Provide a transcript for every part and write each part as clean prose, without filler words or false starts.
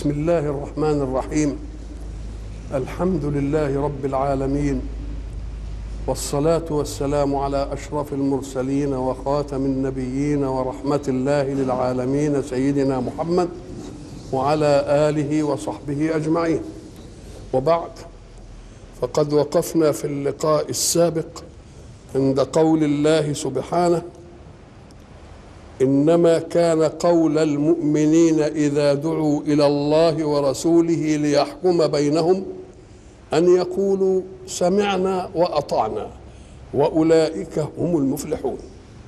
بسم الله الرحمن الرحيم. الحمد لله رب العالمين، والصلاة والسلام على أشرف المرسلين وخاتم النبيين ورحمة الله للعالمين سيدنا محمد وعلى آله وصحبه أجمعين. وبعد، فقد وقفنا في اللقاء السابق عند قول الله سبحانه: إنما كان قول المؤمنين إذا دعوا إلى الله ورسوله ليحكم بينهم أن يقولوا سمعنا وأطعنا وأولئك هم المفلحون.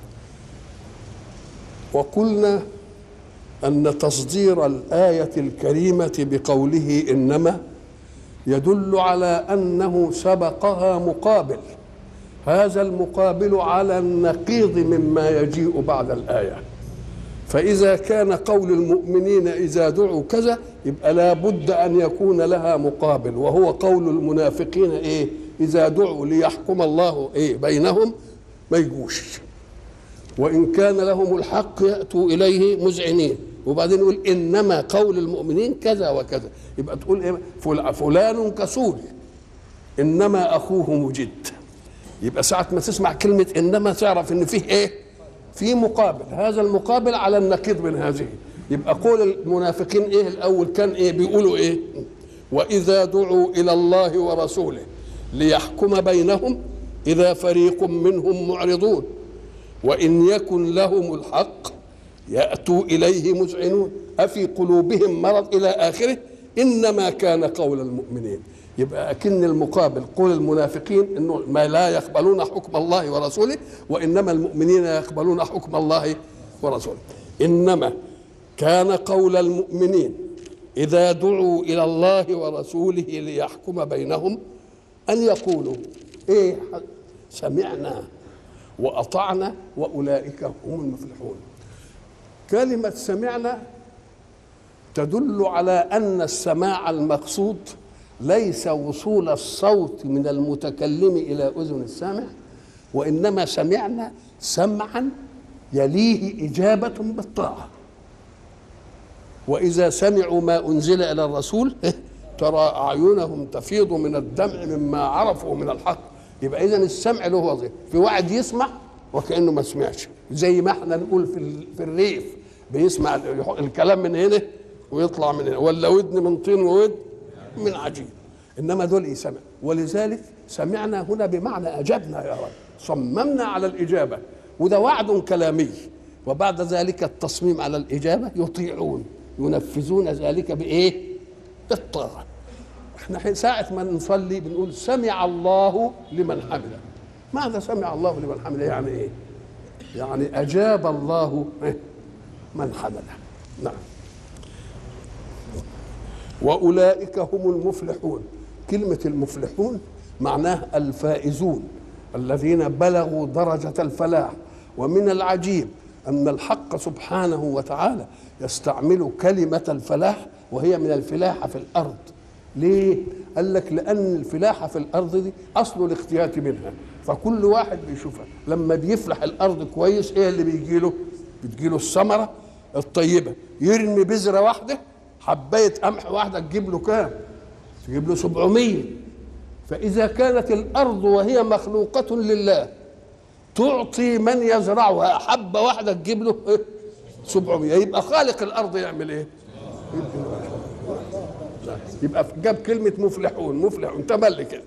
وقلنا أن تصدير الآية الكريمة بقوله إنما يدل على أنه سبقها مقابل، هذا المقابل على النقيض مما يجيء بعد الآية. فإذا كان قول المؤمنين إذا دعوا كذا، يبقى لا بد أن يكون لها مقابل، وهو قول المنافقين إيه؟ إذا دعوا ليحكم الله إيه بينهم ما يجوش، وإن كان لهم الحق يأتوا إليه مذعنين. وبعدين يقول إنما قول المؤمنين كذا وكذا، يبقى تقول إيه؟ فلان كسول إنما أخوه مجد. يبقى ساعة ما تسمع كلمة إنما تعرف إن فيه إيه؟ فيه مقابل، هذا المقابل على النقيض من هذه. يبقى قول المنافقين إيه الأول؟ كان إيه؟ بيقولوا إيه؟ وإذا دعوا إلى الله ورسوله ليحكم بينهم إذا فريق منهم معرضون وإن يكن لهم الحق يأتوا إليه مذعنون أفي قلوبهم مرض إلى آخره. إنما كان قول المؤمنين، يبقى أكن المقابل قول المنافقين إنه ما لا يقبلون حكم الله ورسوله، وإنما المؤمنين يقبلون حكم الله ورسوله. إنما كان قول المؤمنين إذا دعوا إلى الله ورسوله ليحكم بينهم أن يقولوا إيه؟ سمعنا وأطعنا وأولئك هم المفلحون. كلمة سمعنا تدل على أن السماع المقصود ليس وصول الصوت من المتكلم إلى أذن السامع، وإنما سمعنا سمعا يليه إجابة بالطاعة. وإذا سمعوا ما أنزل إلى الرسول ترى أعينهم تفيض من الدمع مما عرفوا من الحق. يبقى إذن السمع له وظيفة. في واحد يسمع وكأنه ما سمعش، زي ما احنا نقول في الريف بيسمع الكلام من هنا ويطلع من هنا، ولا ودن من طين وودن من عجين. إنما دول يسمع، ولذلك سمعنا هنا بمعنى أجبنا يا رب، صممنا على الإجابة، وده وعد كلامي. وبعد ذلك التصميم على الإجابة يطيعون، ينفذون ذلك بإيه؟ بالطاعة. احنا ساعة ما نصلي بنقول سمع الله لمن حمده. ماذا سمع الله لمن حمده؟ يعني إيه؟ يعني أجاب الله من حمده. نعم. وأولئك هم المفلحون. كلمة المفلحون معناه الفائزون الذين بلغوا درجة الفلاح. ومن العجيب أن الحق سبحانه وتعالى يستعمل كلمة الفلاح وهي من الفلاحة في الأرض. ليه؟ قال لك لأن الفلاحة في الأرض دي أصل الاختيات منها، فكل واحد بيشوفها لما بيفلح الأرض كويس إيه اللي بيجيله؟ بتجيله الثمرة الطيبة. يرمي بذرة واحدة، حباية قمح واحدة تجيب له كام؟ تجيب له 700. فإذا كانت الأرض وهي مخلوقة لله تعطي من يزرعها حبة واحدة تجيب له 700، يبقى خالق الأرض يعمل إيه؟ يبقى جاب كلمة مفلحون. مفلحون تملي كده.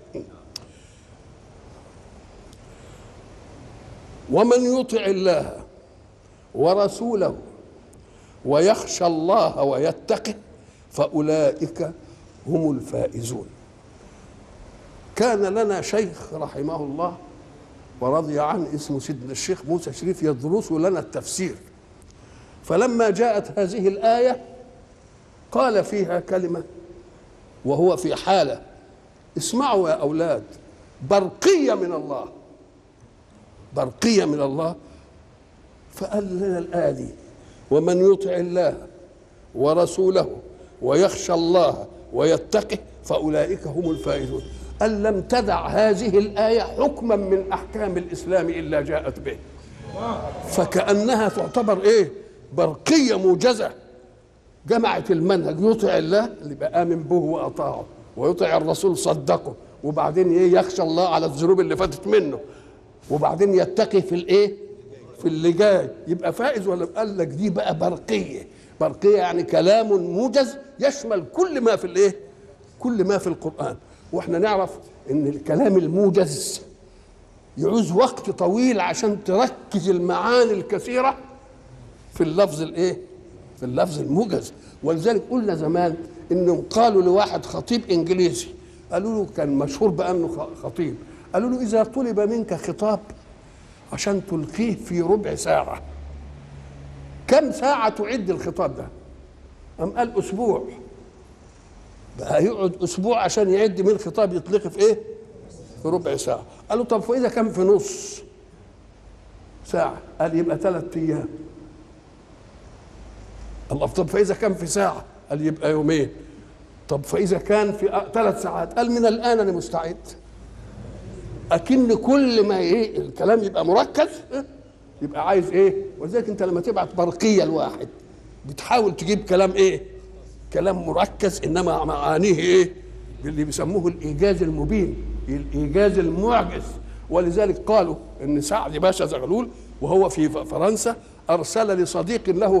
ومن يطع الله ورسوله ويخشى الله ويتقه فأولئك هم الفائزون. كان لنا شيخ رحمه الله ورضي عنه اسمه سيدنا الشيخ موسى شريف يدرس لنا التفسير، فلما جاءت هذه الآية قال فيها كلمة وهو في حالة، اسمعوا يا أولاد، برقية من الله، برقية من الله. فقال لنا الآية دي: ومن يطع الله ورسوله ويخشى الله ويتقه فأولئك هم الفائزون. قال لم تدع هذه الآية حكما من أحكام الإسلام إلا جاءت به، فكأنها تعتبر إيه؟ برقية موجزة جمعت المنهج يطيع الله اللي يبقى آمن به وأطاعه، ويطيع الرسول صدقه، وبعدين ايه يخشى الله على الذنوب اللي فاتت منه، وبعدين يتقي في الايه في اللي جاي، يبقى فائز. ولا قال لك دي بقى برقيه. برقيه يعني كلام موجز يشمل كل ما في الايه كل ما في القرآن. واحنا نعرف ان الكلام الموجز يعوز وقت طويل عشان تركز المعاني الكثيره في اللفظ الايه في اللفظ الموجز. ولذلك قلنا زمان انهم قالوا لواحد خطيب انجليزي، قالوا له كان مشهور بانه خطيب، قالوا له اذا طلب منك خطاب عشان تلقيه في ربع ساعه كم ساعه تعد الخطاب ده؟ قام قال اسبوع. بقى يقعد اسبوع عشان يعد من خطاب يطلقه في ايه في ربع ساعه. قالوا طب فاذا كان في نص ساعه؟ قال يبقى 3 ايام. الله، طب فاذا كان في ساعه؟ قال يبقى يومين. طب فاذا كان في 3 ساعات؟ قال من الان انا مستعد. اكن كل ما ايه الكلام يبقى مركز يبقى عايز ايه. ولذلك انت لما تبعت برقيه لواحد بتحاول تجيب كلام ايه كلام مركز، انما معانيه ايه اللي بيسموه الايجاز المبين، الايجاز المعجز. ولذلك قالوا ان سعد باشا زغلول وهو في فرنسا ارسل لصديق له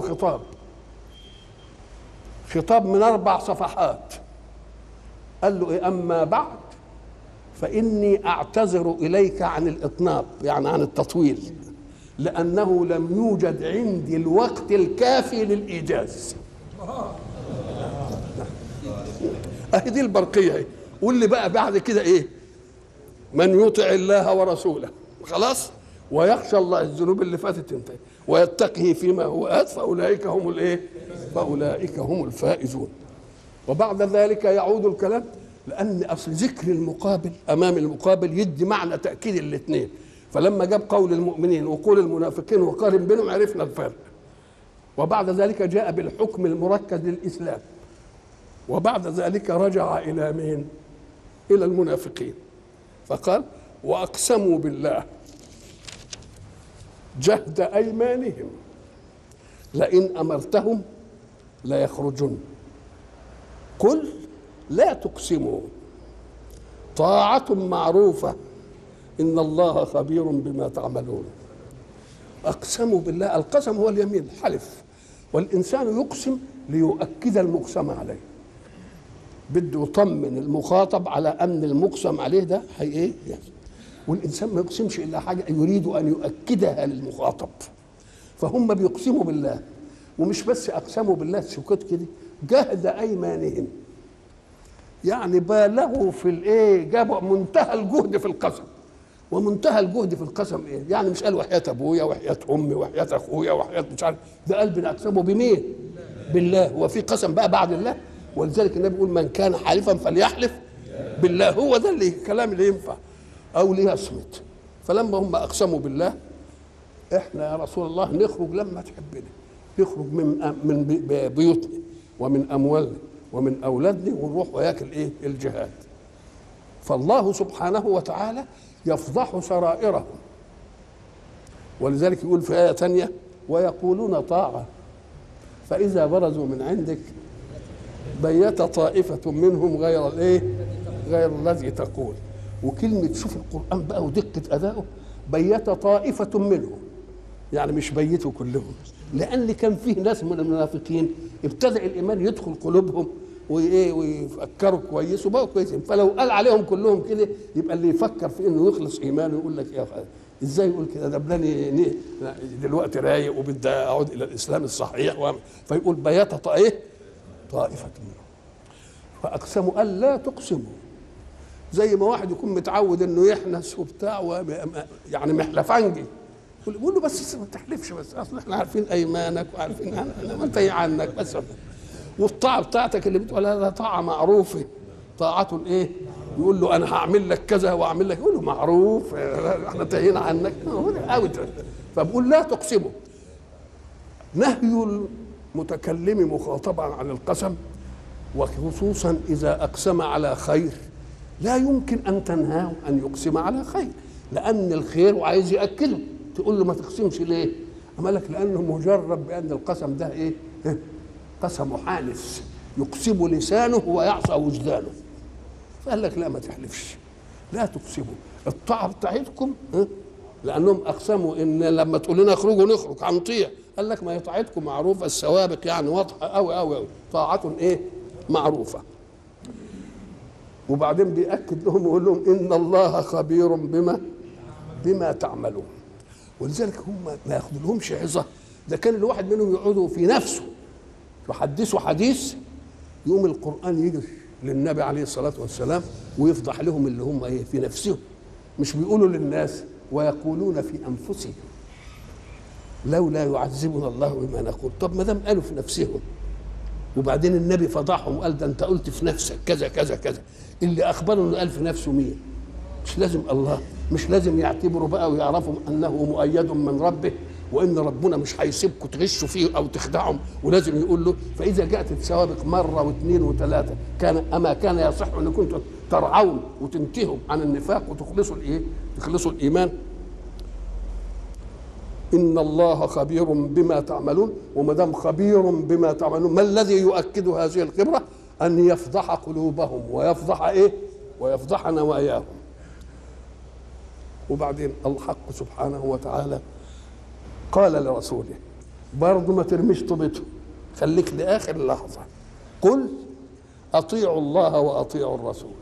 خطاب من 4 صفحات. قال له إيه؟ أما بعد فإني أعتذر إليك عن الإطناب، يعني عن التطويل، لأنه لم يوجد عندي الوقت الكافي للإيجاز. أهي دي البرقية اهي. واللي بقى بعد كده إيه؟ من يطع الله ورسوله خلاص ويخشى الله الذنوب اللي فاتت انتهي ويتقه فيما هو آت فأولئك هم الإيه؟ فأولئك هم الفائزون. وبعد ذلك يعود الكلام، لأن أصل ذكر المقابل أمام المقابل يدي معنى تأكيد الاثنين. فلما جاب قول المؤمنين وقول المنافقين وقارن بينهم عرفنا الفرق. وبعد ذلك جاء بالحكم المركز للإسلام، وبعد ذلك رجع إلى مين؟ إلى المنافقين، فقال وأقسموا بالله جهد أيمانهم لئن أمرتهم لا يخرجن قل لا تقسموا طاعة معروفة إن الله خبير بما تعملون. أقسموا بالله، القسم هو اليمين الحلف، والإنسان يقسم ليؤكد المقسم عليه، بده يطمن المخاطب على أن المقسم عليه ده هي إيه يحصل. والإنسان ما يقسمش إلا حاجة يريد أن يؤكدها للمخاطب، فهم بيقسموا بالله. ومش بس أقسموا بالله سكوت كده، جهد أيمانهم، يعني بالغوا في الإيه، جابوا منتهى الجهد في القسم. ومنتهى الجهد في القسم إيه؟ يعني مش قال وحياة أبويا وحياة أمي وحياة أخويا وحياة مش عارف، ده قال بنقسمه بمين؟ بالله. وفي قسم بقى بعد الله. ولذلك النبي يقول من كان حالفا فليحلف بالله. هو ده اللي الكلام اللي ينفع أو ليصمت. فلما هم أقسموا بالله، إحنا يا رسول الله نخرج لما تحبنا، نخرج من بيوتنا ومن أموالنا ومن أولادنا ونروح وياك الإيه؟ الجهاد. فالله سبحانه وتعالى يفضح سرائرهم. ولذلك يقول في آية ثانية ويقولون طاعة فإذا برزوا من عندك بيت طائفة منهم غير الإيه؟ غير الذي تقول. وكلمة شوف القرآن بقى ودقة أدائه، بيت طائفة منهم، يعني مش بيتوا كلهم، لأن كان فيه ناس من المنافقين ابتدأ الإيمان يدخل قلوبهم وايه ويفكروا كويس وبقوا كويسين. فلو قال عليهم كلهم كده يبقى اللي يفكر في انه يخلص ايمانه يقول لك يا ازاي يقول كده، ده بلاني دلوقتي رايق وبدي اعود الى الاسلام الصحيح فيقول بيات طائفه منهم فاقسموا قال لا تقسموا. زي ما واحد يكون متعود انه يحنس وبتاع يعني محلفنجي، يقول له بس ما تحلفش، بس اصل احنا عارفين ايمانك وعارفين ما انت عنك بس. والطاعه بتاعتك اللي بتقولها ده طاعه معروفه، طاعته ايه؟ يقول له انا هعمل لك كذا واعمل لك، يقول له معروف احنا انتهينا عنك. فبقول لا تقسموا. نهي المتكلم مخاطبا عن القسم، وخصوصا اذا اقسم على خير لا يمكن ان تنهاه ان يقسم على خير، لان الخير وعايز ياكله. تقول له ما تقسمش ليه؟ اما لك لانه مجرد بان القسم ده ايه؟ قسم حانث يقسم لسانه ويعصى وجدانه. فقال لك لا ما تحلفش، لا تقسموا، الطاعه بتاعتكم لانهم اقسموا ان لما تقول لنا اخرجوا نخرج هنطيع. قال لك ما هي طاعتكم معروفه، السوابق يعني واضحه قوي قوي قوي، طاعه ايه؟ معروفه. وبعدين بيأكد لهم ويقول لهم ان الله خبير بما تعملون. ولذلك هم ما ياخذلهمش عظه، ده كان الواحد منهم يقعدوا في نفسه يحدثوا حديث، يقوم القرآن يجي للنبي عليه الصلاة والسلام ويفضح لهم اللي هم ايه في نفسهم، مش بيقولوا للناس ويقولون في أنفسهم لولا يعذبنا الله بما نقول. طب ما دام قالوا في نفسهم وبعدين النبي فضحهم وقال ده انت قلت في نفسك كذا كذا كذا، اللي اخبروا انه قال في نفسه مين؟ مش لازم الله، مش لازم يعتبروا بقى ويعرفوا انه مؤيد من ربه وان ربنا مش هيسيبكم تغشوا فيه او تخدعهم، ولازم يقول له. فاذا جاءت السوابق مره واثنين وثلاثه اما كان يصح ان كنتم ترعون وتنتهوا عن النفاق وتخلصوا الايه؟ تخلصوا الايمان. ان الله خبير بما تعملون. وما دام خبير بما تعملون، ما الذي يؤكد هذه الخبره؟ ان يفضح قلوبهم ويفضح ايه؟ ويفضح نواياهم. وبعدين الحق سبحانه وتعالى قال لرسوله برضه ما ترميش طوبته، خليك لاخر لحظه، قل اطيعوا الله واطيعوا الرسول.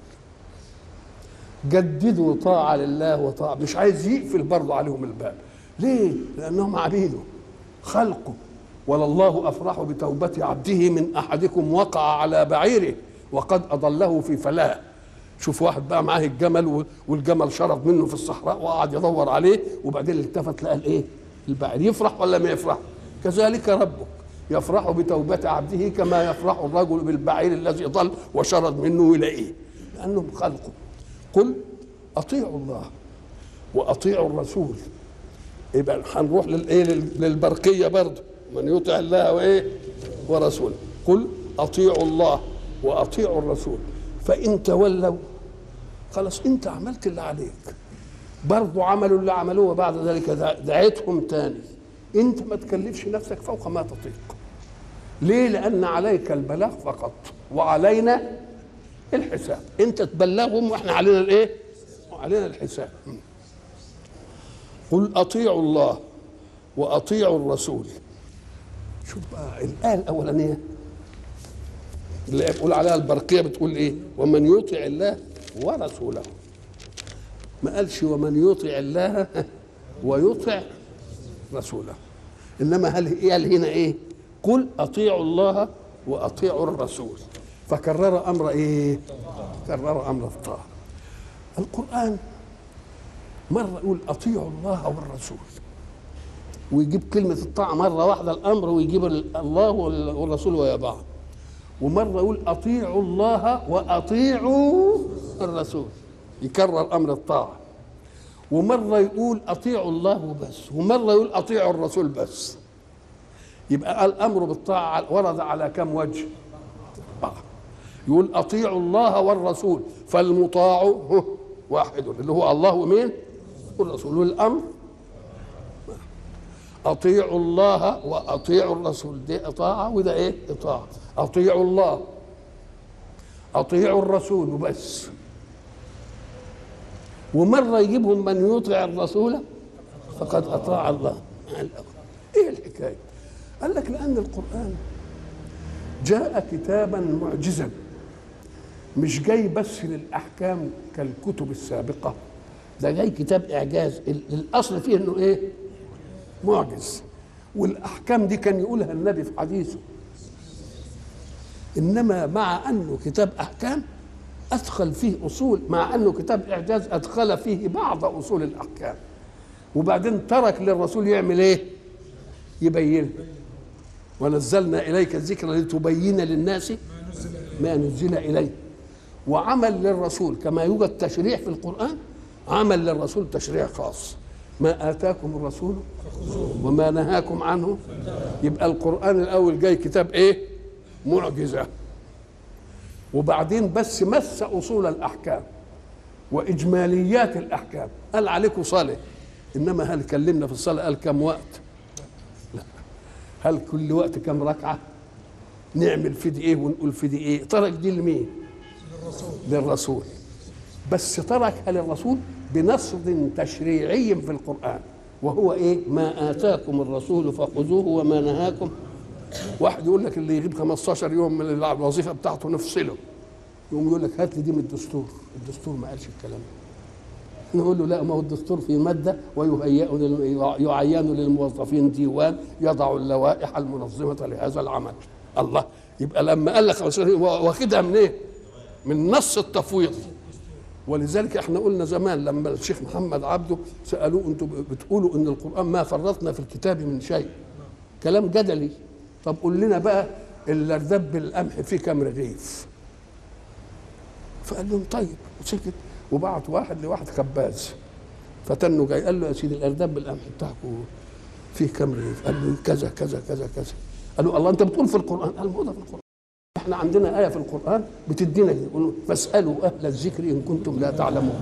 جددوا طاعه لله وطاعه، مش عايز يقفل برضه عليهم الباب. ليه؟ لانهم عبيده خلقه. ولله افرح بتوبه عبده من احدكم وقع على بعيره وقد اضله في فلاه. شوف واحد بقى معاه الجمل والجمل شرد منه في الصحراء وقعد يدور عليه، وبعدين التفت لقى الايه؟ البعير. يفرح ولا ما يفرح؟ كذلك ربك يفرح بتوبة عبده كما يفرح الرجل بالبعير الذي ضل وشرد منه يلاقيه، لأنهم خلقه. قل أطيعوا الله وأطيعوا الرسول. يبقى هنروح للايه؟ للبرقية برضه، من يطع الله وايه؟ ورسوله. قل أطيعوا الله وأطيعوا الرسول فإن تولوا خلاص أنت عملت اللي عليك. برضو عملوا اللي عملوه وبعد ذلك دعيتهم تاني. انت ما تكلفش نفسك فوق ما تطيق. ليه؟ لان عليك البلاغ فقط وعلينا الحساب. انت تبلغهم واحنا علينا الايه؟ وعلينا الحساب. قل اطيعوا الله واطيعوا الرسول. شوف بقى الايه الاولانيه اللي يقول عليها البرقيه بتقول ايه؟ ومن يطع الله ورسوله. ما قالش ومن يطع الله ويطع رسوله، انما قال هنا ايه؟ قل اطيعوا الله واطيعوا الرسول. فكرر امر ايه؟ كرر امر الطاعه. القران مره يقول اطيعوا الله والرسول ويجيب كلمه الطاعه مره واحده الامر، ويجيب الله والرسول ويا بعض. ومره يقول اطيعوا الله واطيعوا الرسول، يكرر امر الطاعه. ومره يقول اطيعوا الله بس، ومره يقول اطيعوا الرسول بس. يبقى الامر بالطاعه ورد على كم وجه؟ يقول اطيعوا الله والرسول، فالمطاع واحد اللي هو الله ومين؟ والرسول. والامر اطيعوا الله واطيعوا الرسول، دي اطاعه وده ايه؟ اطاعه. اطيعوا الله اطيعوا الرسول وبس. ومره يجيبهم من يطيع الرسول فقد اطاع الله. ايه الحكايه؟ قال لك لان القران جاء كتابا معجزا، مش جاي بس للاحكام كالكتب السابقه، ده جاي كتاب اعجاز. الاصل فيه انه ايه؟ معجز. والاحكام دي كان يقولها النبي في حديثه، انما مع انه كتاب احكام ادخل فيه اصول، مع انه كتاب اعجاز ادخل فيه بعض اصول الاحكام، وبعدين ترك للرسول يعمل ايه؟ يبين. ونزلنا اليك الذكر لتبين للناس ما نزل اليه. وعمل للرسول كما يوجد تشريع في القران، عمل للرسول تشريع خاص. ما اتاكم الرسول وما نهاكم عنه. يبقى القران الاول جاي كتاب ايه؟ معجزه. وبعدين بس مس اصول الاحكام واجماليات الاحكام. قال عليكم صلاه، انما هل كلمنا في الصلاه قال كم وقت؟ لا. هل كل وقت كم ركعه؟ نعمل في دي ايه ونقول في دي ايه. ترك دي لمين؟ للرسول. بس تركها للرسول بنص تشريعي في القرآن، وهو ايه؟ ما آتاكم الرسول فخذوه وما نهاكم. واحد يقول لك اللي يغيب 15 يوم من الوظيفة بتاعته نفصله، يقوم يقول لك هات لي دي من الدستور. الدستور ما قالش الكلام ده. نقول له لا، ما هو الدستور في مادة يعين للموظفين ديوان يضع اللوائح المنظمة لهذا العمل. الله، يبقى لما قال لك واخدها من ايه؟ من نص التفويض. ولذلك احنا قلنا زمان لما الشيخ محمد عبده سالوه انتوا بتقولوا ان القران ما فرطنا في الكتاب من شيء، كلام جدلي. طب قول لنا بقى الارداب بالقمح فيه كام رغيف؟ فقال لهم طيب، وسكت. وبعت واحد لواحد خباز، فتنه جاي قال له يا سيدي الارداب بالقمح بتاعكم فيه كام رغيف؟ قال له كذا كذا كذا كذا. قال له الله، انت بتقول في القران؟ قال موجوده في القران. احنا عندنا آية في القرآن بتدينا يقولوا فاسألوا أهل الذكر إن كنتم لا تعلمون.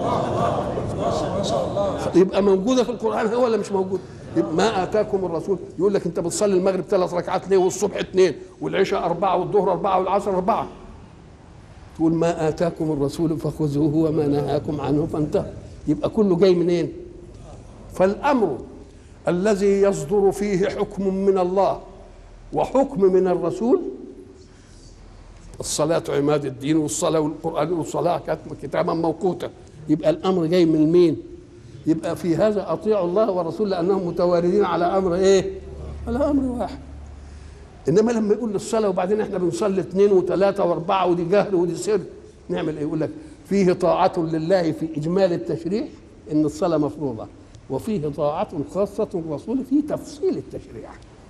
يبقى موجودة في القرآن هو ولا مش موجود؟ يبقى ما آتاكم الرسول. يقول لك أنت بتصلي المغرب 3 ركعات ليه والصبح 2 والعشاء 4 والظهر 4 والعصر 4؟ تقول ما آتاكم الرسول فخذوه وما نهاكم عنه فانتهوا. يبقى كله جاي منين؟ فالأمر الذي يصدر فيه حكم من الله وحكم من الرسول، الصلاة عماد الدين، والصلاة والقرآن والصلاة كتابا موقوتا، يبقى الأمر جاي من مين؟ يبقى في هذا أطيعوا الله ورسوله لأنهم متواردين على أمر إيه؟ على أمر واحد. إنما لما يقول للصلاة وبعدين إحنا بنصلي 2 و3 و4 ودي جهر ودي سر، نعمل إيه؟ يقول لك فيه طاعة لله في إجمال التشريع إن الصلاة مفروضة، وفيه طاعة خاصة الرسول في تفصيل التشريع.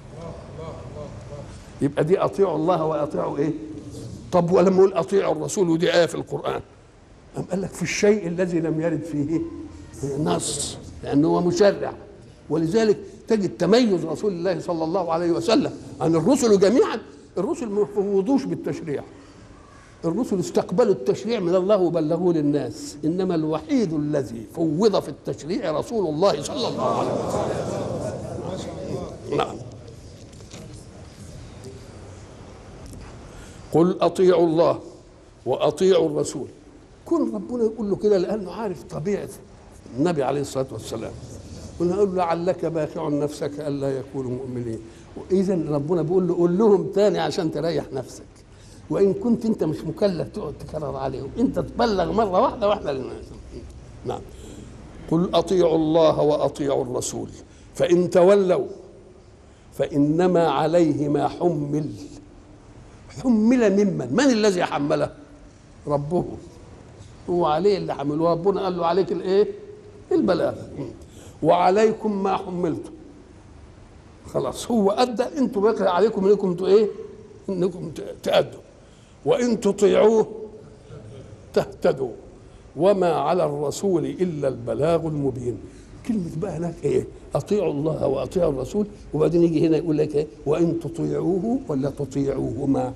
يبقى دي أطيعوا الله وأطيعوا إيه؟ طب ولما يقول اطيعوا الرسول ودي ايه في القران، قام قال لك في الشيء الذي لم يرد فيه نص، لانه هو مشرع. ولذلك تجد تميز رسول الله صلى الله عليه وسلم عن الرسل جميعا. الرسل ما فوضوش بالتشريع، الرسل استقبلوا التشريع من الله وبلغوه للناس، انما الوحيد الذي فوض في التشريع رسول الله صلى الله عليه وسلم. نعم. قل اطيعوا الله واطيعوا الرسول. كن ربنا يقول له كده لانه عارف طبيعه النبي عليه الصلاه والسلام. قلنا له لعلك باخع نفسك الا يكونوا مؤمنين. واذا ربنا بيقول له قول لهم تاني عشان تريح نفسك، وان كنت انت مش مكلف تقعد تكرر عليهم، انت تبلغ مره واحده واحده للناس. نعم. قل اطيعوا الله واطيعوا الرسول فان تولوا فانما عليه ما حمل. حمل من الذي حمله؟ ربه، هو عليه اللي حمله. ربنا قال له عليك الايه؟ البلاغ. وعليكم ما حملتم، خلاص هو ادى، انتم بقى عليكم انكم ايه؟ انكم تأدوا. وان تطيعوه تهتدوا وما على الرسول الا البلاغ المبين. كلمه بقى هناك ايه؟ اطيعوا الله واطيعوا الرسول، وبعدين يجي هنا يقول لك ايه؟ وان تطيعوه ولا تطيعوهما.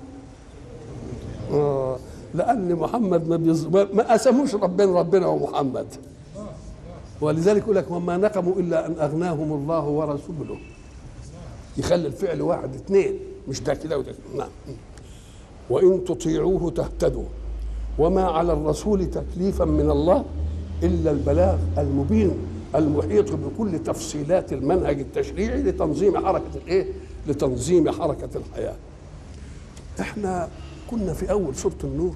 لان محمد ما قسموش ربنا ومحمد، ولذلك يقول لك وما نقموا الا ان اغناهم الله ورسوله. يخلي الفعل واحد 2، مش ده كده وده. نعم. وان تطيعوه تهتدوا وما على الرسول تكليفا من الله الا البلاغ المبين المحيط بكل تفصيلات المنهج التشريعي لتنظيم حركه الايه؟ لتنظيم حركه الحياه. احنا كنا في اول سوره النور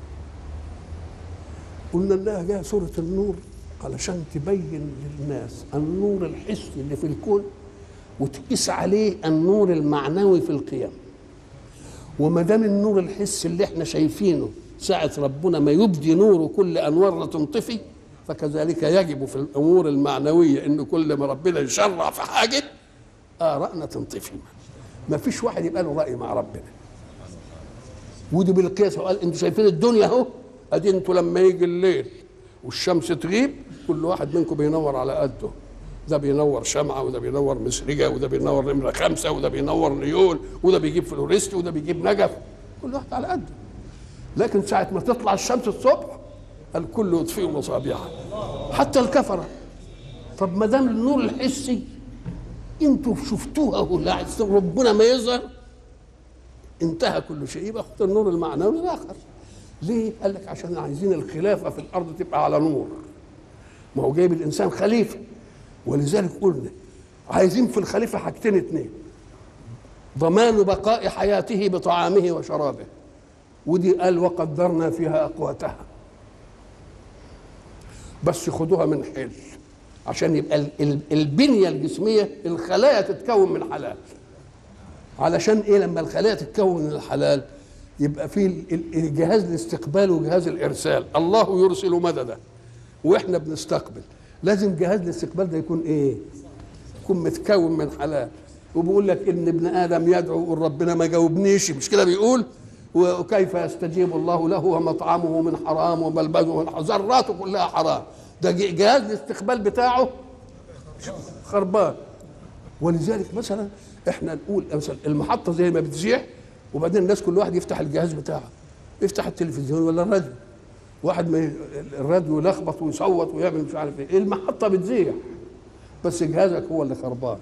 قلنا انها جايه سوره النور علشان تبين للناس النور الحسي اللي في الكون وتقيس عليه النور المعنوي في القيم. وما دام النور الحسي اللي احنا شايفينه ساعه ربنا ما يبدي نوره كل انوارنا تنطفي، فكذلك يجب في الامور المعنويه ان كل ما ربنا يشرع في حاجه ارائنا تنطفي. ما فيش واحد يبقى له راي مع ربنا. ودي بالقياس قال انتوا شايفين الدنيا اهو، ادي انتوا لما يجي الليل والشمس تغيب كل واحد منكم بينور على قده. ده بينور شمعه وده بينور مسرجه وده بينور نمره 5 وده بينور نيول وده بيجيب فلوريست وده بيجيب نجف، كل واحد على قده. لكن ساعه ما تطلع الشمس الصبح الكل يطفئ مصابيحه حتى الكفره. طب ما دام النور الحسي انتوا شفتوها اهو، ربنا ما يظهر انتهى كل شيء، يبقى خد النور المعنوي الاخر. ليه؟ قال لك عشان عايزين الخلافه في الارض تبقى على نور. ما هو جايب الانسان خليفه، ولذلك قلنا عايزين في الخليفه حاجتين اتنين: ضمان بقاء حياته بطعامه وشرابه، ودي قال وقدرنا فيها اقواتها، بس خدوها من حل عشان يبقى البنيه الجسميه الخلايا تتكون من حلال. علشان ايه؟ لما الخلايا تتكون من الحلال يبقى في جهاز الاستقبال وجهاز الارسال. الله يرسل مددا واحنا بنستقبل، لازم جهاز الاستقبال ده يكون ايه؟ يكون متكون من حلال. وبيقول لك ان ابن ادم يدعو يقول ربنا ما جاوبنيش، مش كده بيقول؟ وكيف يستجيب الله له ومطعمه من حرام وملبسه من حرام، ذراته كلها حرام. ده جهاز الاستقبال بتاعه خربان. ولذلك مثلا احنا نقول مثلا المحطه زي ما بتذيع، وبعدين الناس كل واحد يفتح الجهاز بتاعه، يفتح التلفزيون ولا الراديو، واحد ما الراديو يلخبط ويصوت ويعمل مش عارف ايه، المحطه بتذيع بس جهازك هو اللي خربان.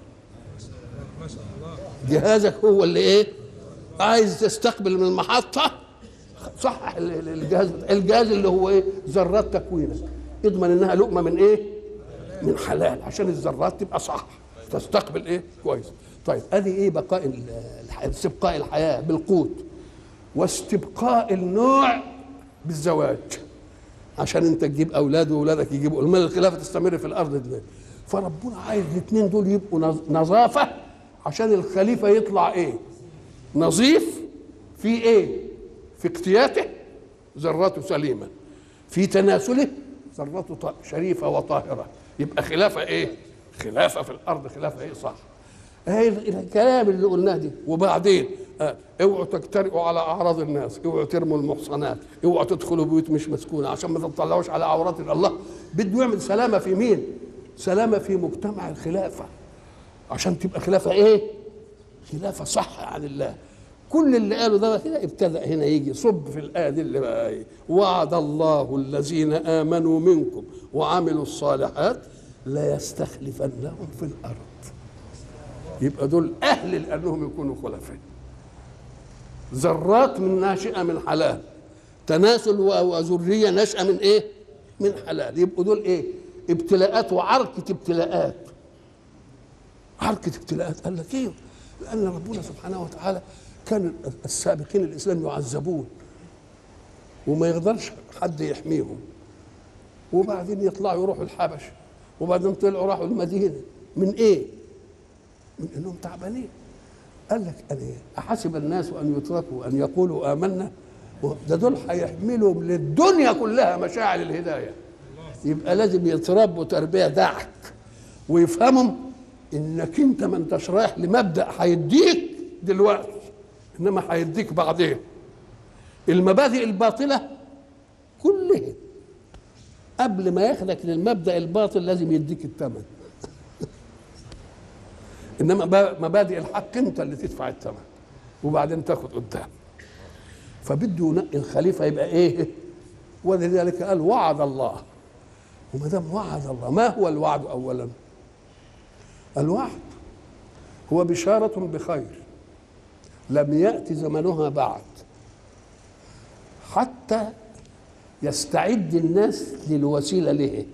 جهازك هو اللي ايه؟ عايز تستقبل من المحطه صحح الجهاز اللي هو ايه؟ ذرات تكوينك، اضمن انها لقمه من ايه؟ من حلال، عشان الذرات تبقى صح تستقبل ايه؟ كويس. طيب ادي ايه؟ بقاء استبقاء الحياه بالقوت، واستبقاء النوع بالزواج، عشان انت تجيب اولاد واولادك يجيبوا، المال الخلافه تستمر في الارض دي. فربنا عايز الاثنين دول يبقوا نظافه، عشان الخليفه يطلع ايه؟ نظيف في ايه؟ في اقتياته ذراته سليمه، في تناسله ذراته شريفه وطاهره، يبقى خلافه ايه؟ خلافه في الارض، خلافه ايه؟ صح. هي الكلام اللي قلناه دي. وبعدين اوعوا تجترئوا على اعراض الناس، اوعوا ترموا المحصنات، اوعوا تدخلوا بيوت مش مسكونه، عشان ما تطلعوش على عورات الله. بده يعمل سلامه في مين؟ سلامه في مجتمع الخلافه، عشان تبقى خلافه ايه؟ خلافه صح عن الله. كل اللي قالوا ده كده ابتدأ هنا يجي صب في الآية دي اللي بقى ايه؟ وعد الله الذين آمنوا منكم وعملوا الصالحات ليستخلفنهم في الأرض. يبقى دول أهل لأنهم يكونوا خلفاء. ذرات من ناشئة من حلال، تناسل وذرية ناشئة من ايه؟ من حلال. يبقوا دول ايه؟ ابتلاءات وعركة ابتلاءات. عركة ابتلاءات قال لك ايه؟ لأن ربنا سبحانه وتعالى كان السابقين الإسلام يعذبون وما يقدرش حد يحميهم، وبعدين يطلعوا يروحوا الحبش، وبعدين طلعوا راحوا المدينة. من ايه؟ من انهم تعبانين. قال لك أنا أحسب الناس أن يتركوا أن يقولوا آمنا؟ ده دول هيحملهم للدنيا كلها مشاعر الهداية. يبقى لازم يتربوا تربية دعك، ويفهموا انك انت ما انتش رايح لمبدأ هيديك دلوقتي، انما هيديك بعدين. المبادئ الباطلة كلها قبل ما ياخدك للمبدأ الباطل لازم يديك الثمن. انما مبادئ الحق انت اللي تدفع الثمن وبعدين تاخد قدام. فبده ينقي الخليفة يبقى ايه؟ ولذلك قال وعد الله. وما دام وعد الله، ما هو الوعد اولا؟ الوعد هو بشارة بخير لم يأتي زمنها بعد، حتى يستعد الناس للوسيلة له.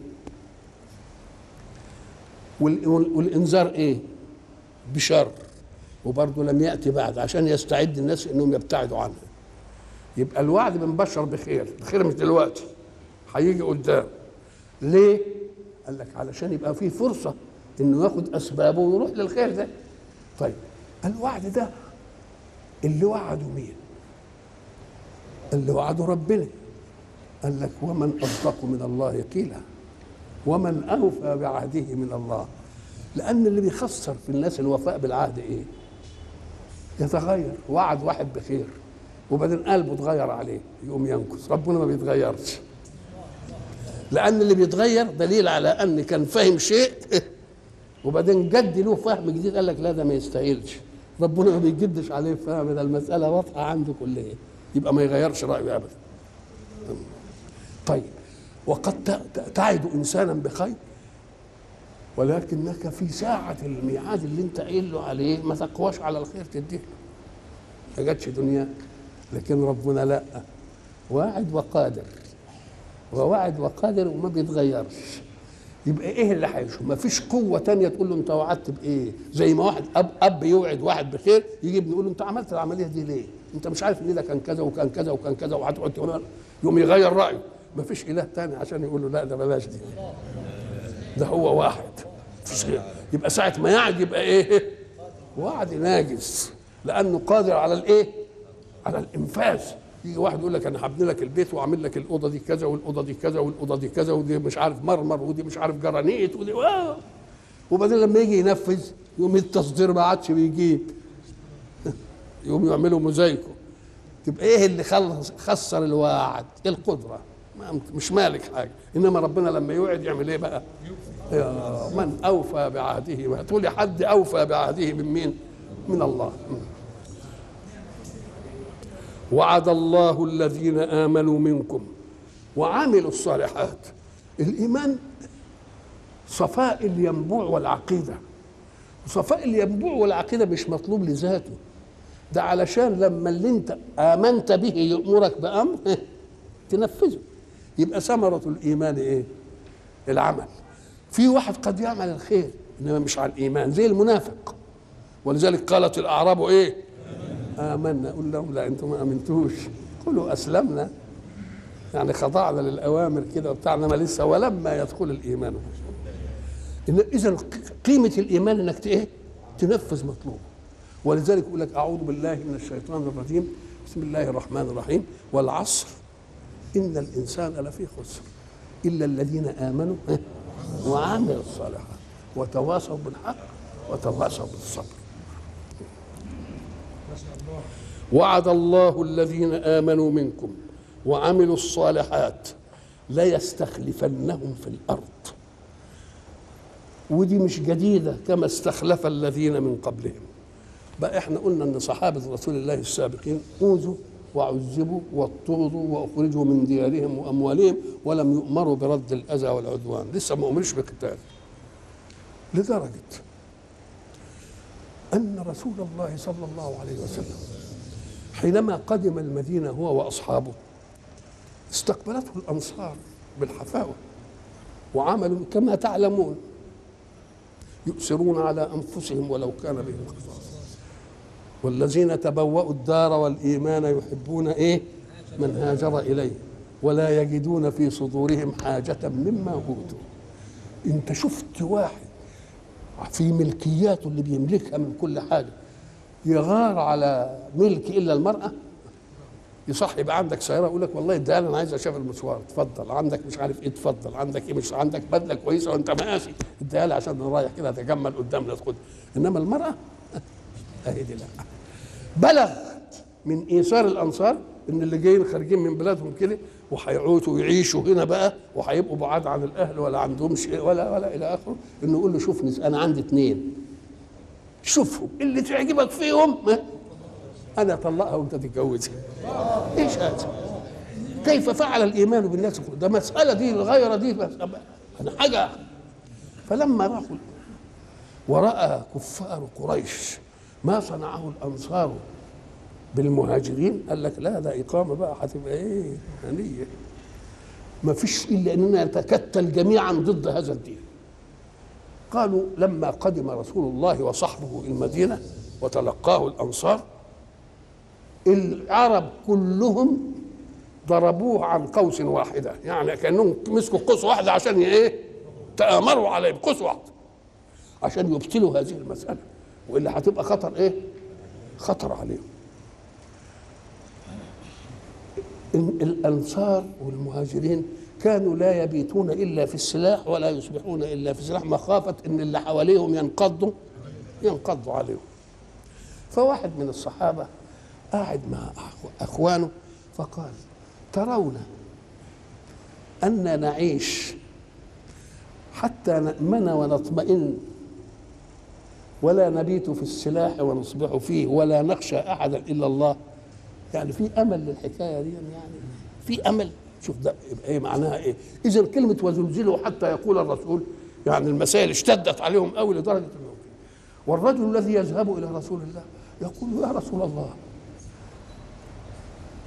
والإنذار إيه؟ بشر، وبرضه لم يأتي بعد عشان يستعد الناس إنهم يبتعدوا عنها. يبقى الوعد بنبشر بخير، بخير مش دلوقتي، هيجي قدام. ليه؟ قال لك علشان يبقى فيه فرصة إنه ياخد أسبابه ويروح للخير ده. طيب الوعد ده اللي وعده مين؟ اللي وعده ربنا. قال لك ومن أصدق من الله قيلا ومن أوفى بعهده من الله. لأن اللي بيخسر في الناس الوفاء بالعهد إيه؟ يتغير. وعد واحد بخير وبعدين قلبه اتغير عليه يقوم ينكث. ربنا ما بيتغيرش، لأن اللي بيتغير دليل على أن كان فاهم شيء وبعدين جد له فهم جديد قال لك لا ده ما يستاهلش. ربنا ما بيجدش عليه فهم، ده المسألة واضحة عنده كلها، يبقى ما يغيرش رأيه أبدا. طيب وقد تعد إنسانا بخير ولكنك في ساعة الميعاد اللي انت قايل له عليه ما تقواش على الخير تديه. ما جاتش دنيا. لكن ربنا لا، واعد وقادر، وواعد وقادر وما بيتغيرش. يبقى ايه اللي هيشوف؟ ما فيش قوه تانية تقول له انت وعدت بايه. زي ما واحد اب يوعد واحد بخير، يجي ابنه يقول له انت عملت العمليه دي ليه؟ انت مش عارف ان ده كان كذا وكان كذا وكان كذا وهتقعد يوم يغير رايه. ما فيش اله تاني عشان يقول له لا ده بلاش دي، ده هو واحد. مفيش غير. يبقى ساعه ما يعد يبقى ايه؟ وعد ناجز، لانه قادر على الايه؟ على الانفاذ. يجي واحد يقول لك انا هبني لك البيت واعمل لك الاوضه دي كذا والاوضه دي كذا والاوضه دي كذا ودي مش عارف مرمر ودي مش عارف جرانيت ودي وبعدين لما يجي ينفذ يوم التصدير ما عادش بيجيب، يوم يعملوا موزايكو. تبقى ايه اللي خسر الواعد؟ القدره، مش مالك حاجه. انما ربنا لما يوعد يعمل ايه بقى؟ من اوفى بعهده. تقول لي حد اوفى بعهده من مين؟ من الله. وعد الله الذين آمنوا منكم وعملوا الصالحات. الإيمان صفاء الينبوع والعقيدة. صفاء الينبوع والعقيدة مش مطلوب لذاته، ده علشان لما اللي انت آمنت به يأمرك بأمر تنفذه. يبقى ثمرة الإيمان إيه؟ العمل. في واحد قد يعمل الخير إنما مش على الإيمان، زي المنافق. ولذلك قالت الأعراب إيه؟ آمنا. أقول لهم لا أنتم ما آمنتوش، قولوا أسلمنا، يعني خضعنا للأوامر كده وبتاعنا ما لسه ولما يدخل الإيمان. إذا قيمة الإيمان إنك إيه؟ تنفذ مطلوب. ولذلك يقول لك أعوذ بالله من الشيطان الرجيم، بسم الله الرحمن الرحيم، والعصر إن الإنسان لفي خسر إلا الذين آمنوا وعملوا الصالحات وتواصوا بالحق وتواصوا بالصبر. وعد الله الذين آمنوا منكم وعملوا الصالحات ليستخلفنهم في الأرض. ودي مش جديدة، كما استخلف الذين من قبلهم. بقى احنا قلنا ان صحابة رسول الله السابقين أوذوا وعذبوا واضطهدوا وأخرجوا من ديارهم وأموالهم ولم يؤمروا برد الأذى والعدوان، لسه ما أمرش بقتال. لدرجة أن رسول الله صلى الله عليه وسلم حينما قدم المدينة هو وأصحابه استقبلته الأنصار بالحفاوة، وعملوا كما تعلمون، يؤثرون على أنفسهم ولو كان بهم خصاصة، والذين تبوأوا الدار والإيمان يحبون إيه؟ من هاجر إليه ولا يجدون في صدورهم حاجة مما أوتوا. أنت شفت واحد في ملكياته اللي بيملكها من كل حاجة يغار على ملك إلا المرأة؟ يصح يبقى عندك سيارة يقول لك والله ده أنا عايز أشوف المشوار، اتفضل. عندك مش عارف إيه، اتفضل. عندك إيه، مش عندك بدلة كويسة وأنت مقاسي، اديها لي عشان أنا رايح كده أتجمل قدامنا تاخد. إنما المرأة أهي دي لا. بلغ من إيثار الأنصار إن اللي جايين خارجين من بلادهم كده وهيعودوا ويعيشوا هنا بقى وهيبقوا بعاد عن الأهل ولا عندهمش ولا إلى آخره، إنه يقول له شوفني أنا عندي 2، شوفهم اللي تعجبك فيهم أنا أطلقها وأنت تتجوزها. إيش هذا؟ كيف فعل الإيمان بالناس؟ ده مسألة دي الغيرة دي أنا حاجة. فلما راحوا ورأى كفار قريش ما صنعه الأنصار بالمهاجرين قال لك لا، ده إقامة بقى هتبقى إيه؟ هنية. ما فيش إلا أننا نتكتل جميعا ضد هذا الدين. قالوا لما قدم رسول الله وصحبه المدينة وتلقاه الأنصار، العرب كلهم ضربوه عن قوس واحدة، يعني كأنهم مسكوا قوس واحدة عشان إيه؟ تآمروا عليه بقوس واحدة عشان يبطلوا هذه المسألة، وإلا هتبقى خطر إيه؟ خطر عليهم. الأنصار والمهاجرين كانوا لا يبيتون إلا في السلاح ولا يصبحون إلا في السلاح، مخافة إن اللي حواليهم ينقضوا عليهم. فواحد من الصحابة قاعد مع أخوانه فقال ترون أن نعيش حتى نأمن ونطمئن ولا نبيت في السلاح ونصبح فيه ولا نخشى أحدا إلا الله؟ يعني في أمل للحكاية دي، يعني في أمل. شوف ده يبقى إيه معناها إيه؟ إذا كلمة وزلزلوا حتى يقول الرسول، يعني المسائل اشتدت عليهم قوي لدرجة أنه والرجل الذي يذهب إلى رسول الله يقول يا رسول الله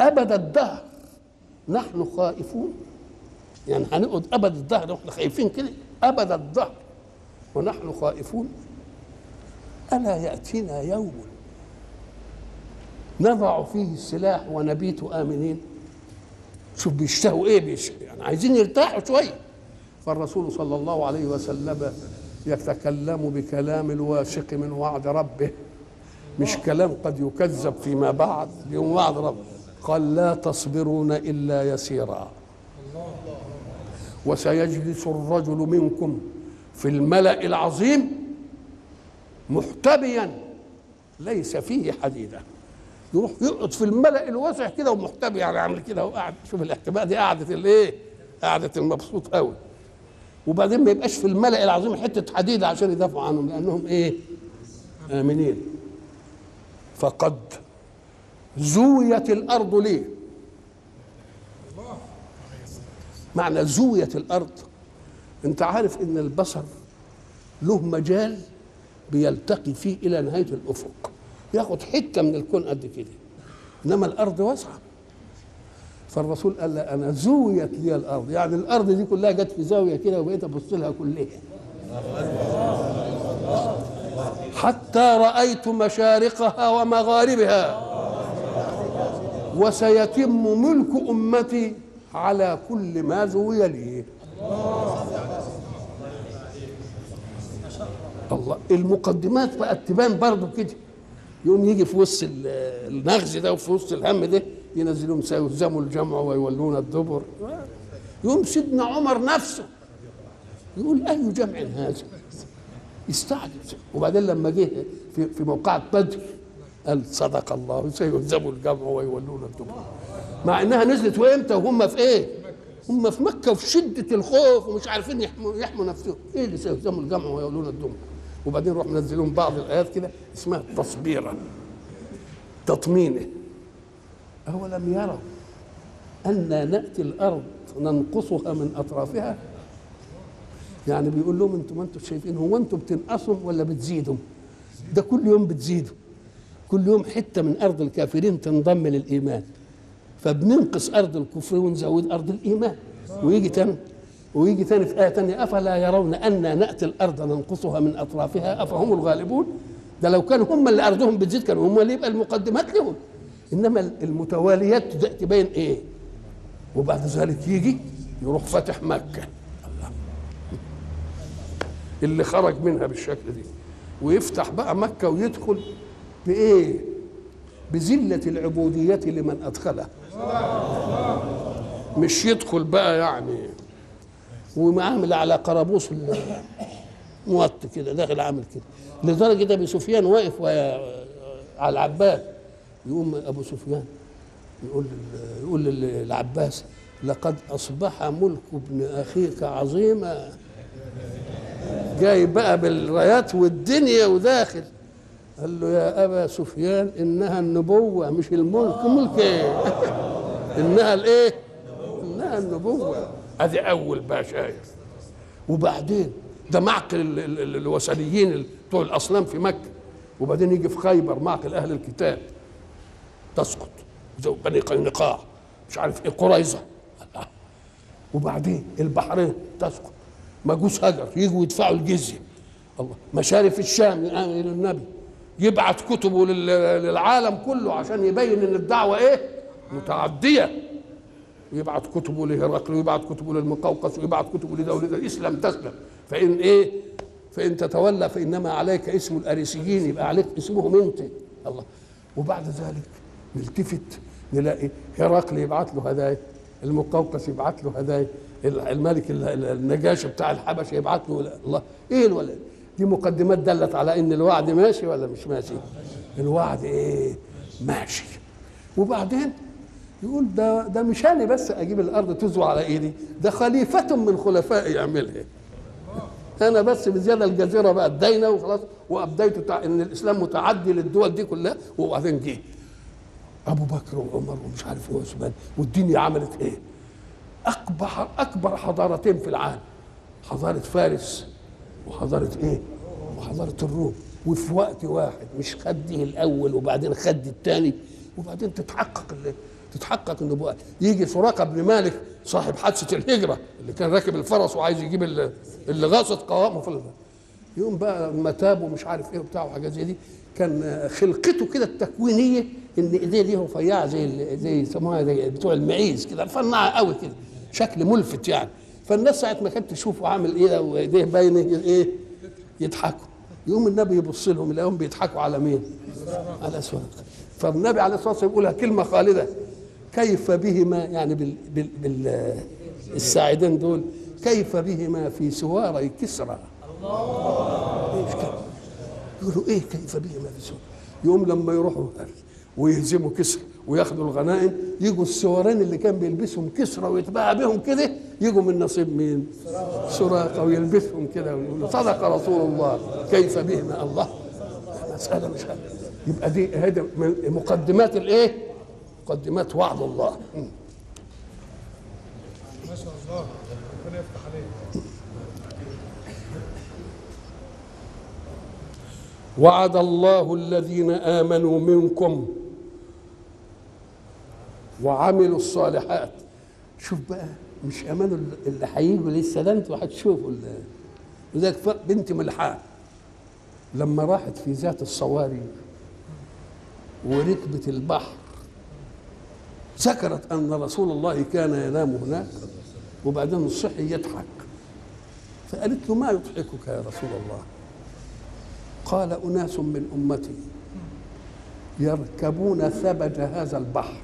أبد الدهر نحن خائفون، يعني هنقعد أبد الدهر واحنا خايفين كده أبد الدهر ونحن خائفون؟ ألا يأتينا يوم نضع فيه السلاح ونبيت آمنين. شوف بيشتهوا ايه، يعني عايزين يرتاحوا شويه. فالرسول صلى الله عليه وسلم يتكلم بكلام الواثق من وعد ربه، مش كلام قد يكذب فيما بعد يوم وعد ربه. قال لا تصبرون إلا يسيرا، وسيجلس الرجل منكم في الملأ العظيم محتبيا ليس فيه حديدة. يروح يقعد في الملأ الواسع كده ومحتبي، يعني عامل كده وقاعد. شوف الاحتباء دي قعدة الايه؟ قعدة المبسوط قوي. وبعدين ما يبقاش في الملأ العظيم حتة حديدة عشان يدافعوا عنهم، لأنهم ايه؟ آمنين. فقد زويت الأرض ليه؟ معنى زويت الأرض، أنت عارف إن البصر له مجال بيلتقي فيه إلى نهاية الأفق، ياخد حتة من الكون قد كده، إنما الأرض واسعة. فالرسول قال لا أنا زويت لي الأرض، يعني الأرض دي كلها جت في زاوية كده وبقيت أبص لها كلها حتى رأيت مشارقها ومغاربها، وسيتم ملك أمتي على كل ما زوي لي. الله، المقدمات بقت تبان برضه كده. يوم يجي في وسط النغز ده وفي وسط الهم ده ينزلون سيهزموا الجمع ويولون الدبر. يوم سيدنا عمر نفسه يقول أي جمع هذا؟ يستعجب. وبعدين لما جه في موقعة بدر قال صدق الله سيهزموا الجمع ويولون الدبر، مع انها نزلت وامتى وهم في ايه؟ هم في مكة وفي شدة الخوف ومش عارفين يحموا نفسهم. ايه اللي سيهزموا الجمع ويولون الدبر؟ وبعدين روح منزلون بعض الايات كده اسمها تصبيرا، تطمينه. أولم يروا أنا نأتي الأرض ننقصها من أطرافها؟ يعني بيقول لهم انتم ما انتم شايفين، هو انتم بتنقصوا ولا بتزيدوا؟ ده كل يوم بتزيدوا، كل يوم حتة من أرض الكافرين تنضم للإيمان، فبننقص أرض الكفر ونزود أرض الإيمان. ويجي تاني في آية تانية أفلا يرون أنا نأتي الأرض ننقصها من أطرافها أفهم الغالبون. ده لو كانوا هم اللي أرضهم بتزيد كانوا هم اللي يبقى المقدمات لهم، إنما المتواليات تبين إيه؟ وبعد ذلك يجي يروح فتح مكة اللي خرج منها بالشكل دي، ويفتح بقى مكة ويدخل بإيه؟ بذلة العبودية لمن أدخلها، مش يدخل بقى يعني ومعامل على قرابوس موط كده داخل عامل كده. لدرجة أبي سفيان واقف على العباس، يقوم أبو سفيان يقول للعباس لقد أصبح ملك ابن أخيك عظيما. جاي بقى بالرايات والدنيا وداخل. قال له يا أبا سفيان إنها النبوة مش الملك. ملك إيه؟ إنها الإيه؟ إنها النبوة. هذه أول بقى شايف. وبعدين ده معقل الوثنيين بتوع الأصنام في مكة، وبعدين يجي في خيبر معقل أهل الكتاب تسقط، زي بني قينقاع مش عارف إيه قريظة، وبعدين البحرين تسقط، مجوس هجر يجوا يدفعوا الجزية. الله، مشارف الشام إلى النبي يبعت كتبه للعالم كله عشان يبين ان الدعوه ايه؟ متعديه. يبعت كتبه لهرقل ويبعت كتبه للمقوقس ويبعت كتبه لدوله الاسلام تسلم، فان ايه؟ فان تتولى فانما عليك اسم الاريسيين، يبقى عليك اسمهم انت. الله. وبعد ذلك نلتفت نلاقي هرقل يبعت له هدايا، المقوقس يبعت له هدايا، الملك النجاشي بتاع الحبشه يبعت له. الله، ايه الولد؟ دي مقدمات دلت على ان الوعد ماشي ولا مش ماشي؟ الوعد ايه؟ ماشي. وبعدين يقول ده مش انا بس اجيب الارض تزوى على ايدي، ده خليفه من خلفائي يعملها. انا بس بزياده الجزيره بقى ادينا وخلاص، وابديت ان الاسلام متعدي للدول دي كلها. وبعدين جه ابو بكر وعمر ومش عارف ايه وعثمان، والدنيا عملت ايه؟ اكبر حضارتين في العالم، حضاره فارس وحضاره ايه؟ وحضاره الروم، وفي وقت واحد، مش خد الاول وبعدين خد الثاني، وبعدين تتحقق تتحقق النبوءه. يجي سراقه بن مالك صاحب حادثه الهجره اللي كان راكب الفرس وعايز يجيب اللي غاصت قوامه في يوم بقى متاب ومش عارف ايه وبتاع وحاجات زي دي. كان خلقته كده التكوينيه ان ايديه دي رفيعه زي يسموها زي بتوع المعيز كده، رفنعه قوي كده، شكل ملفت يعني. فالناس ساعه ما كانت تشوفه عامل ايه وايديه باينه ايه يضحكوا. يقوم النبي يبص لهم يلاقيهم بيضحكوا على مين؟ على سراقه. فالنبي عليه الصلاه والسلام يقولها كلمه خالده: كيف بهما، يعني الساعدين دول، كيف بهما في سواري كسرى. يقولوا ايه كيف بهما في سواري؟ يقوم لما يروحوا ويهزموا كسرى وياخدوا الغنائم، يجوا السوارين اللي كان بيلبسهم كسرى ويتباع بهم كده، يجوا من نصيب مين؟ سراقه، ويلبسهم كده ويقولوا صدق رسول الله كيف بهما. الله، مساله مش هذا. يبقى دي هذه مقدمات الايه؟ مقدمات وعد الله. ما شاء الله، ربنا يفتح عليك. وعد الله الذين آمنوا منكم وعملوا الصالحات. شوف بقى، مش امانوا اللي هيجوا لسه، ده انتوا هتشوفوا. لذلك بنت ملحان لما راحت في ذات الصواري وركبت البحر، ذكرت ان رسول الله كان ينام هناك وبعدين الصحي يضحك، فقالت له: ما يضحكك يا رسول الله؟ قال: اناس من امتي يركبون ثبج هذا البحر،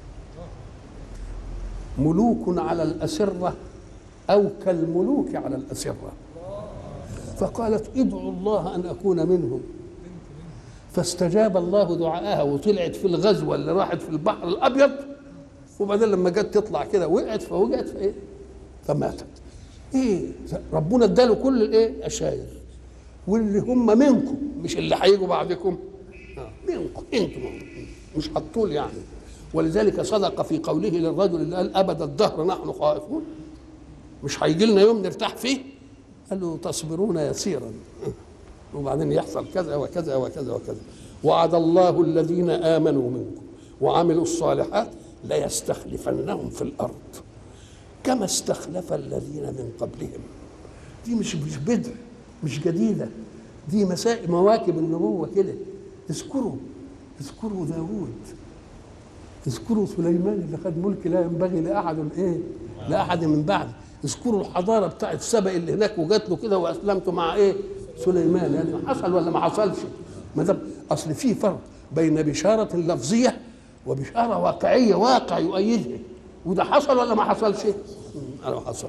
ملوك على الأسرة أو كالملوك على الأسرة. فقالت: ادعوا الله أن أكون منهم. فاستجاب الله دعاءها وطلعت في الغزوة اللي راحت في البحر الأبيض، وبعدين لما جت تطلع كده وقعت فوجعت فإيه؟ فماتت. إيه؟ ربنا اداله كل الإيه؟ أشاير، واللي هم منكم، مش اللي هيجوا بعدكم، منكم أنتم، مش هتطول يعني. ولذلك صدق في قوله للرجل اللي قال: أبد الدهر نحن خائفون، مش هيجي لنا يوم نرتاح فيه. قال له: تصبرون يسيرا وبعدين يحصل كذا وكذا وكذا وكذا. وعد الله الذين آمنوا منكم وعملوا الصالحات ليستخلفنهم في الأرض كما استخلف الذين من قبلهم. دي مش بدع، مش جديدة، دي مواكب النبوة كده. اذكروا داوود، اذكروا سليمان اللي خد ملك لا ينبغي لاحد لاحد من بعد. اذكروا الحضاره بتاعت سبأ اللي هناك وجات له كده واسلمتوا مع سليمان. يعني حصل ولا ما حصلش؟ ما دام اصل في فرق بين بشاره لفظيه وبشاره واقعيه، واقع يؤيدها. وده حصل ولا ما حصلش؟ انا حصل.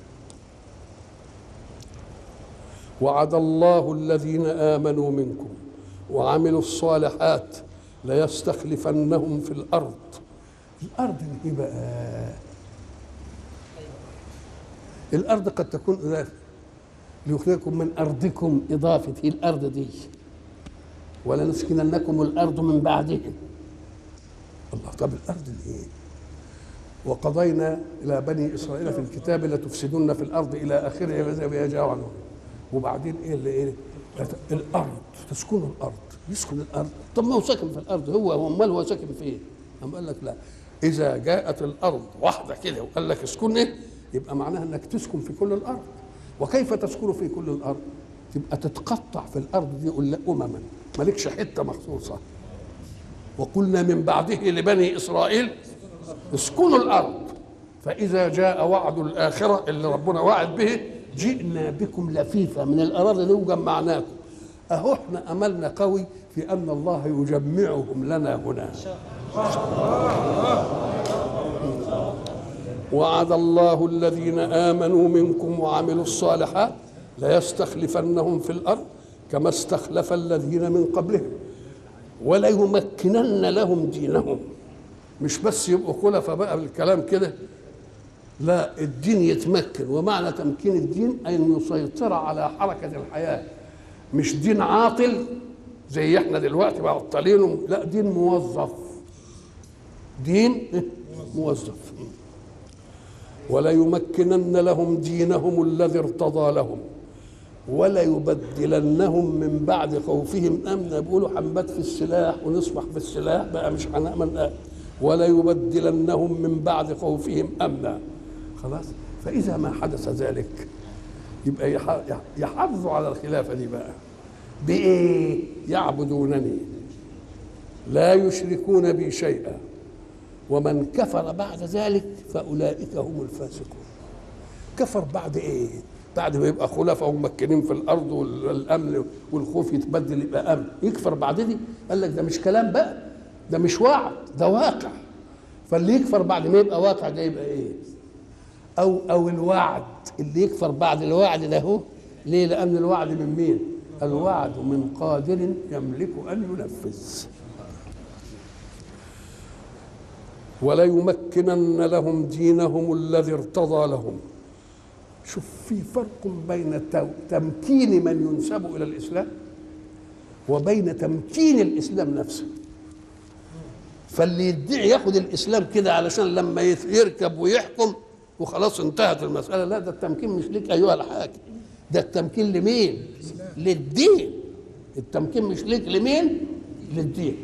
وعد الله الذين امنوا منكم وعملوا الصالحات ليستخلفنهم في الارض. الارض ايه بقى؟ الارض قد تكون اضافه، ليخرجكم من ارضكم، اضافه هي الارض دي، ولنسكننكم الارض من بعدهم. الله، طب الارض ايه؟ وقضينا الى بني اسرائيل في الكتاب لتفسدن في الارض الى اخره ويجاء عنهم. وبعدين ايه الارض، تسكنوا الارض، يسكن الارض. طب ما هو ساكن في الارض، هو امال هو ساكن فين؟ قام قال لك: لا، اذا جاءت الارض واحده كده وقال لك اسكن، يبقى معناها انك تسكن في كل الارض. وكيف تسكن في كل الارض؟ تبقى تتقطع في الارض دي امما، مالكش حته مخصوصه. وقلنا من بعده لبني اسرائيل اسكنوا الارض، فاذا جاء وعد الاخره اللي ربنا وعد به جئنا بكم لفيفا من الاراضي دي وجمعناكم. اهو احنا املنا قوي في ان الله يجمعهم لنا هنا. وعد الله الذين امنوا منكم وعملوا الصالحات ليستخلفنهم في الارض كما استخلف الذين من قبلهم وليمكنن لهم دينهم. مش بس يبقوا خلفاء بقى بالكلام كده، لا، الدين يتمكن. ومعنى تمكين الدين أن يسيطر على حركة الحياة، مش دين عاطل زي احنا دلوقتي معطلينه، لا، دين موظف، دين موظف. وليمكنن لهم دينهم الذي ارتضى لهم وليبدلنهم من بعد خوفهم امنا. بيقولوا هنبات في السلاح ونصبح في السلاح بقى، مش هنامن وليبدلنهم من بعد خوفهم أمنا. خلاص. فإذا ما حدث ذلك يبقى يحافظوا على الخلافة دي بقى بإيه؟ يعبدونني لا يشركون بي شيئا ومن كفر بعد ذلك فأولئك هم الفاسقون. كفر بعد إيه؟ بعد ما يبقى خلفاء وممكنين في الأرض والأمن والخوف يتبدل يبقى أمن، يكفر بعد دي؟ قال لك ده مش كلام بقى، ده مش وعد، ده واقع. فاللي يكفر بعد ما يبقى واقع ده يبقى إيه؟ أو الوعد، اللي يكفر بعد الوعد ده هو ليه؟ لأن الوعد من مين؟ الوعد من قادر يملك أن ينفذ. وليمكنن لهم دينهم الذي ارتضى لهم. شوف في فرق بين تمكين من ينسب إلى الإسلام وبين تمكين الإسلام نفسه. فاللي يدعي ياخد الإسلام كده علشان لما يركب ويحكم وخلاص انتهت المسألة، لا، ده التمكين مش ليك أيها الحاكم، ده التمكين لمين؟ للدين. التمكين مش ليك، لمين؟ للدين.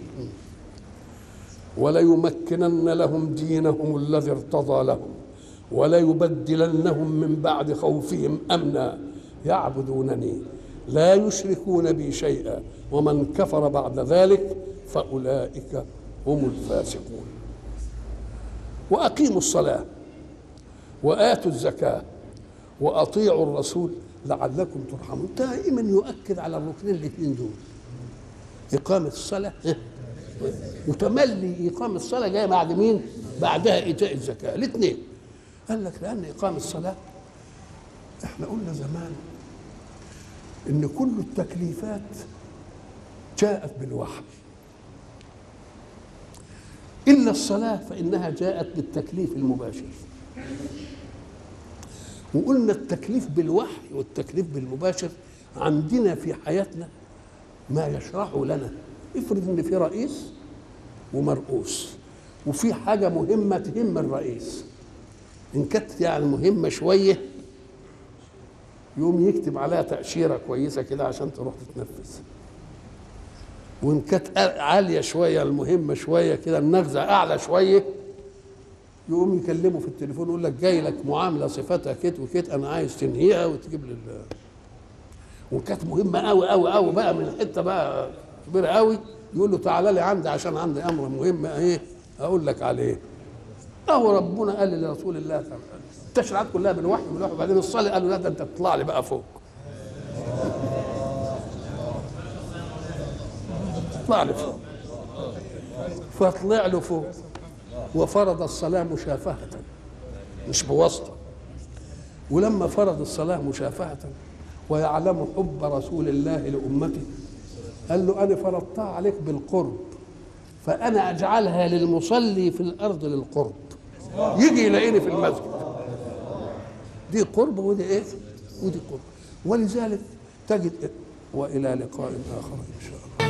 وليمكنن لهم دينهم الذي ارتضى لهم وليبدلنهم من بعد خوفهم أمنا يعبدونني لا يشركون بي شيئا ومن كفر بعد ذلك فأولئك هم الفاسقون. وأقيموا الصلاة وآتوا الزكاة وأطيعوا الرسول لعلكم ترحمون. دائما يؤكد على الركنين الاثنين دول، إقامة الصلاة وتملي إقامة الصلاة جاية بعد مين؟ بعدها إيتاء الزكاة، الاثنين. قال لك لأن إقامة الصلاة، احنا قلنا زمان إن كل التكليفات جاءت بالوحي إلا الصلاة فإنها جاءت بالتكليف المباشر. وقلنا التكليف بالوحي والتكليف بالمباشر عندنا في حياتنا ما يشرحه لنا. افرض ان في رئيس ومرؤوس وفي حاجه مهمه تهم الرئيس، ان كانت يعني مهمه شويه يقوم يكتب عليها تاشيره كويسه كده عشان تروح تتنفذ، وان كانت عاليه شويه المهمه شويه كده النغزه اعلى شويه يقوم يكلمه في التليفون يقول لك جاي لك معامله صفتها كت وكت انا عايز تنهيها وتجيب لي. وكانت مهمه قوي قوي قوي بقى من حته بقى كبيره قوي يقول له تعالى لي عندي عشان عندي امر مهم ايه اقول لك عليه. اهو ربنا قال لرسول الله التشريعات كلها بالوحي وبعدين الصلاه قال له لا ده انت تطلع لي بقى فوق، اطلع لي فوق. فطلع له فوق وفرض الصلاه مشافهه مش بواسطه. ولما فرض الصلاه مشافهه ويعلم حب رسول الله لامته قال له انا فرضتها عليك بالقرب فانا اجعلها للمصلي في الارض للقرب، يجي يلاقيني في المسجد. دي قرب ودي ايه؟ ودي قرب. ولذلك تجد والى لقاء اخر ان شاء الله.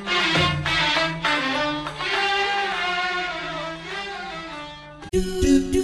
Do do do.